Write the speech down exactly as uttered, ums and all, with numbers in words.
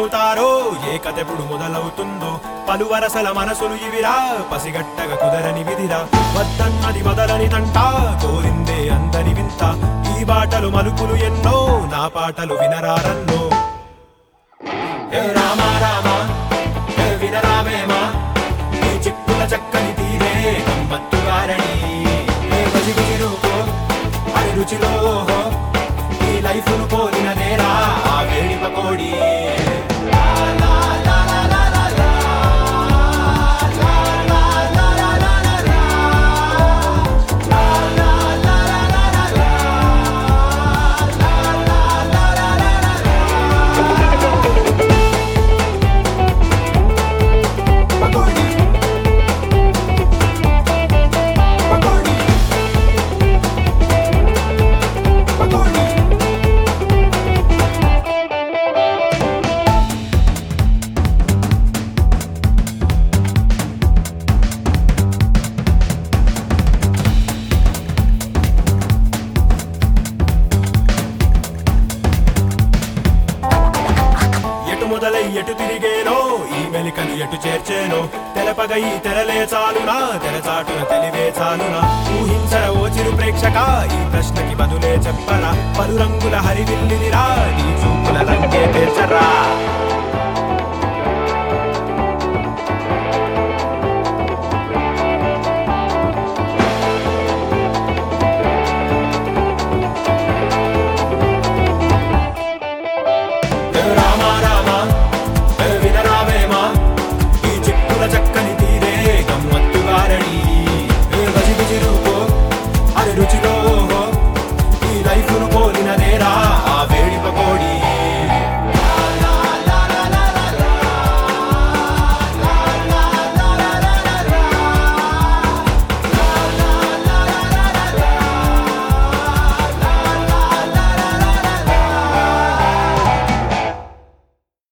చెబుతారో ఏ కథెప్పుడు మొదలవుతుందో పలువరసల మనసులు ఇవిరా పసిగట్టగ కుదరని విధిరా వద్దన్నది మొదలని తంట కోరిందే అందరి వింత ఈ బాటలు మలుపులు ఎన్నో నా పాటలు వినరారన్నో ఏ రామ రామ ఏ వినరామేమా ఈ చిక్కుల చక్కని తీరే గమ్మత్తు గారని ఏ బజిగుజి రూపో అది రుచిలో ఈ లైఫ్ను పోలినదేరా ఆ వేడి పకోడి మొదలై ఎటు తిరిగేనో ఈ మెలికలు ఎటు చేర్చేనో తెలపగ ఈ తెరలే చాలునా తెరచాటున తెలివే చాలునా ఊహించర ఓ చిరు ప్రేక్షక ఈ ప్రశ్నకి బదులే చెప్పరా పలు రంగుల హరివిల్లిరా నీ చూపుల రంగే పేర్చరా